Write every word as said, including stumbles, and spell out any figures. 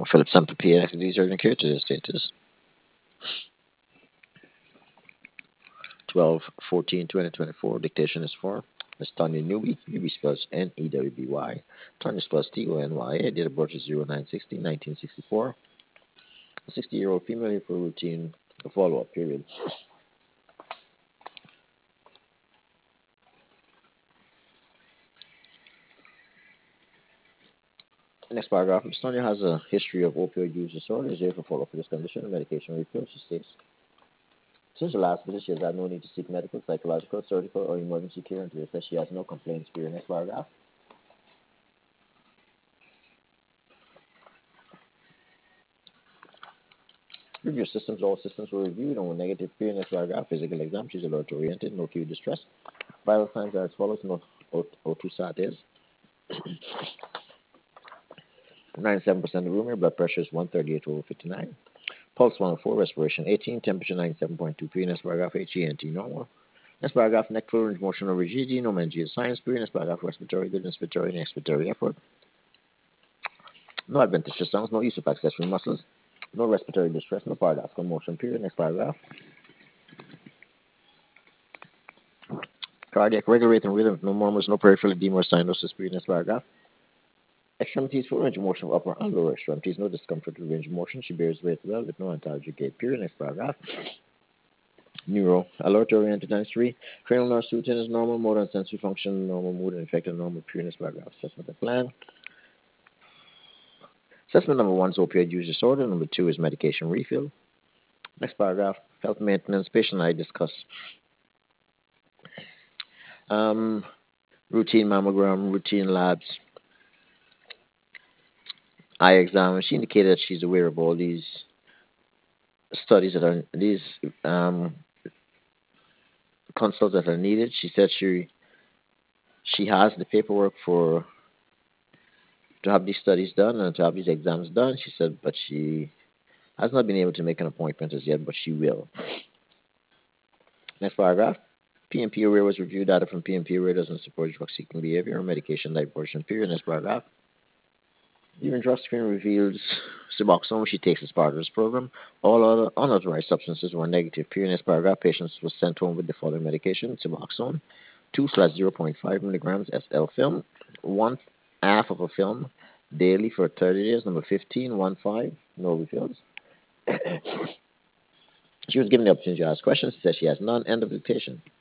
Philip Sample P N X these urgent care to the status twelve fourteen twenty twenty-four. Dictation is for Miss Tanya Newby. Newby spells N E W B Y. Tanya spells T O N Y A. Date of birth is zero nine sixty nineteen sixty-four. A sixty year old female here for routine follow up period. Next paragraph. Miss Tanya has a history of opioid use disorder. Is here for follow up for this condition. Medication refill. She states since the last visit, she has had no need to seek medical, psychological, surgical, or emergency care until it says she has no complaints. Period. Next paragraph. Review systems. All systems were reviewed and were negative. Period. Next paragraph. Physical exam. She's alert oriented. No acute distress. Vital signs are as follows. No O two sat is ninety-seven percent of the room here. Blood pressure is one thirty-eight over fifty-nine. Pulse one oh four. Respiration eighteen. Temperature ninety-seven point two. Period. Next paragraph. H E N T normal. Next paragraph. Neck full range motion over G D. No meningeal signs. Period. Next paragraph. Respiratory good. Respiratory and expiratory effort. No adventitious sounds. No use of accessory muscles. No respiratory distress. No paradoxical motion. Period. Next paragraph. Cardiac regular rate and rhythm. No murmurs. No peripheral edema or cyanosis. Period. Next paragraph. Extremities full range of motion of upper and lower extremities. No discomfort with range of motion. She bears weight well with no antalgic gait. Period. Next paragraph. Neuro. Alert oriented times three. Cranial nerve routine is normal. Motor and sensory function normal. Mood and affected normal. Period. Next paragraph. Assessment and plan. Assessment number one is opioid use disorder. Number two is medication refill. Next paragraph. Health maintenance. Patient and I discuss um, routine mammogram, routine labs, eye exam. She indicated that she's aware of all these studies that are these um, consults that are needed. She said she she has the paperwork for to have these studies done and to have these exams done. She said, but she has not been able to make an appointment as yet, but she will. Next paragraph. P M P aware was reviewed. Data from P M P aware doesn't support drug-seeking behavior or medication diversion. Period. Next paragraph. Even drug screen reveals Suboxone she takes as part of this program. All other unauthorized substances were negative. Period. Next paragraph. Patients was sent home with the following medication: Suboxone, two slash zero point five milligrams S L film, one half of a film daily for thirty days. Number fifteen, one five, no refills. She was given the opportunity to ask questions. She says she has none. End of dictation.